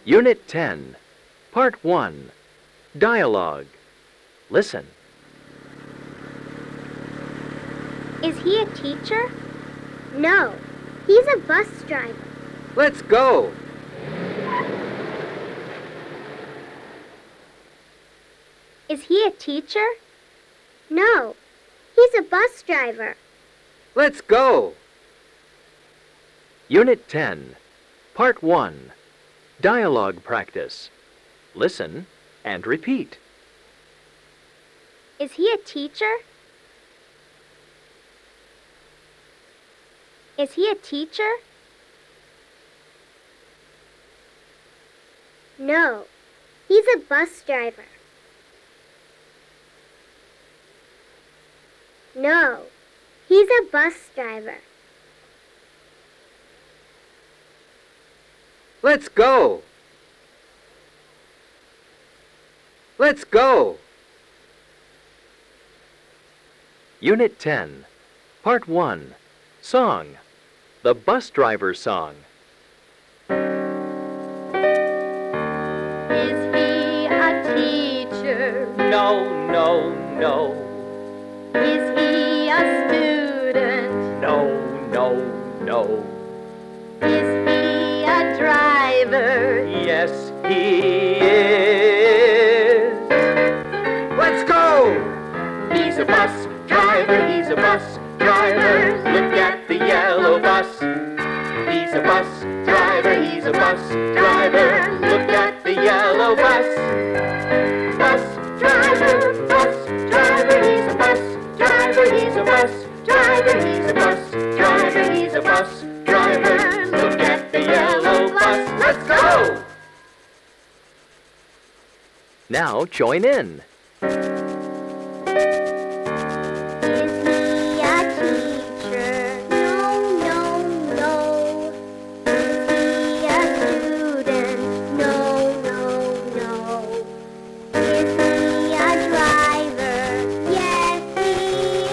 Unit 10, Part 1, Dialogue. Listen. Is he a teacher? No, he's a bus driver. Let's go. Is he a teacher? No, he's a bus driver. Let's go. Unit 10, Part 1, Dialogue Practice. Listen and repeat. Is he a teacher? Is he a teacher? No, he's a bus driver. No, he's a bus driver. Let's go. Let's go. Unit 10, Part 1, Song. The Bus Driver Song. Is he a teacher? No, no, no. Is he a student? No, no, no. Is he a driver? Yes, he is. Let's go. He's a bus driver, he's a bus driver. Look at the yellow bus. He's a bus driver, he's a bus driver. Look at the yellow bus. Bus driver, he's a bus driver, he's a bus driver, he's a bus driver, he's a bus driver. Look at the yellow bus. Let's go! Now join in. Is he a teacher? No, no, no. Is he a student? No, no, no. Is he a driver? Yes, he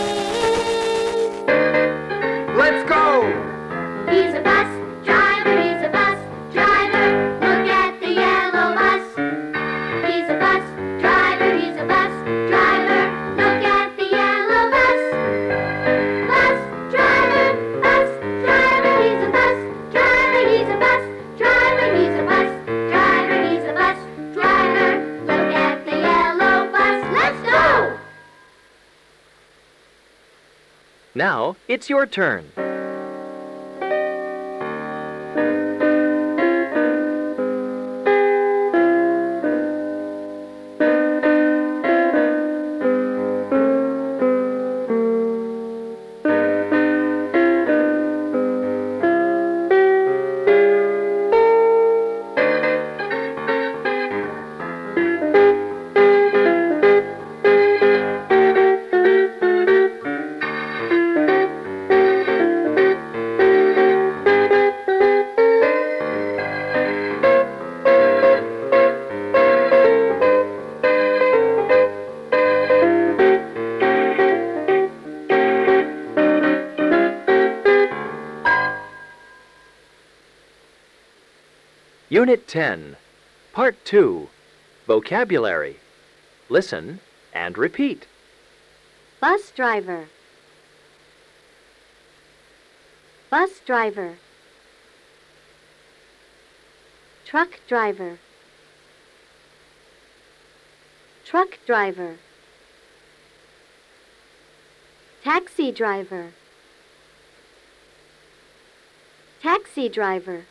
is. Let's go. He's a bus driver, he's a bus driver. Look at the yellow bus. He's a bus driver, he's a bus driver. Look at the yellow bus. Bus driver, he's a bus driver, he's a bus driver, he's a bus driver, he's a bus driver. Look at the yellow bus. Let's go! Now it's your turn. Unit 10, Part 2, Vocabulary. Listen and repeat. Bus driver. Bus driver. Truck driver. Truck driver. Taxi driver. Taxi driver.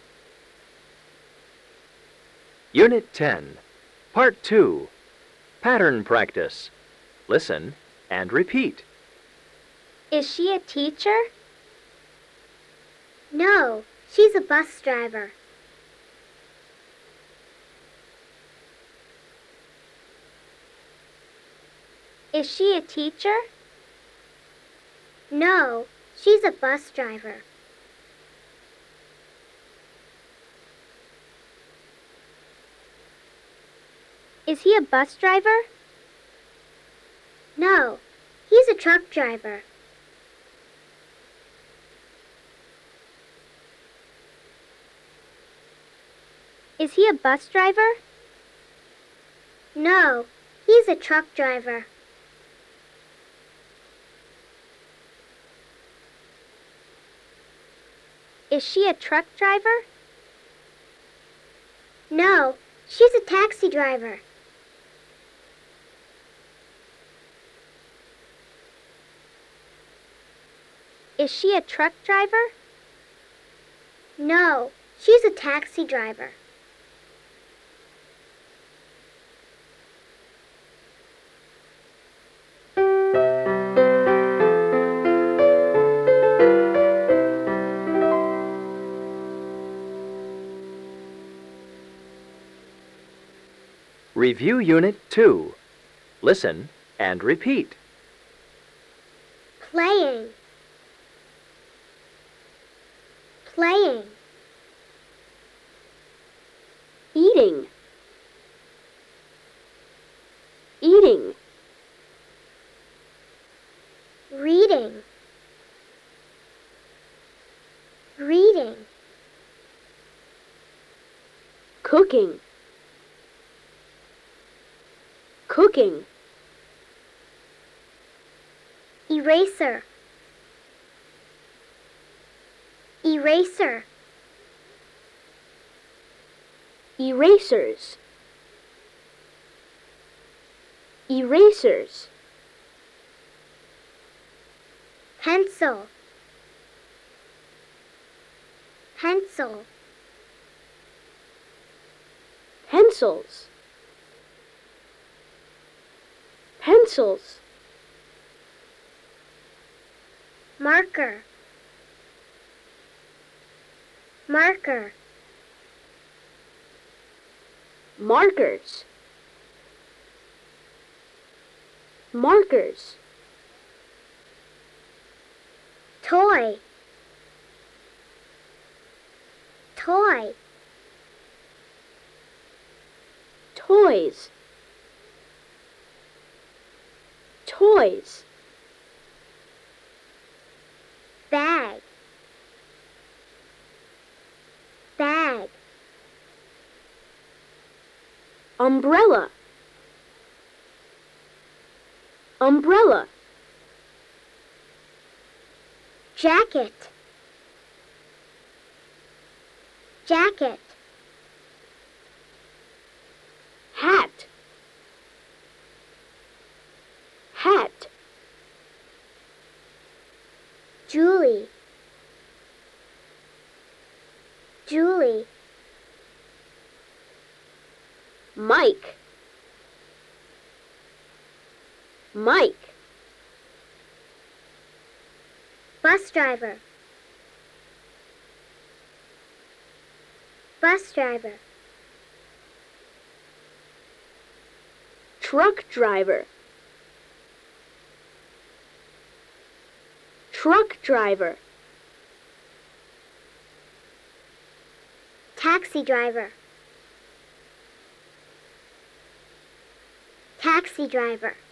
Unit 10, Part 2, Pattern Practice. Listen and repeat. Is she a teacher? No, she's a bus driver. Is she a teacher? No, she's a bus driver. Is he a bus driver? No, he's a truck driver. Is he a bus driver? No, he's a truck driver. Is she a truck driver? No, she's a taxi driver. Is she a truck driver? No, she's a taxi driver. Review Unit 2. Listen and repeat. Playing. Playing. Eating. Eating. Reading. Reading. Cooking. Cooking. Eraser. Eraser. Erasers. Erasers. Pencil. Pencil. Pencils. Pencils. Marker. Marker. Markers. Markers. Toy. Toy. Toys. Toys. Bag. Bag. Umbrella. Umbrella. Jacket. Jacket. Hat. Hat. Julie. Julie. Mike. Mike. Bus driver. Bus driver. Truck driver. Truck driver. Taxi driver. Taxi driver.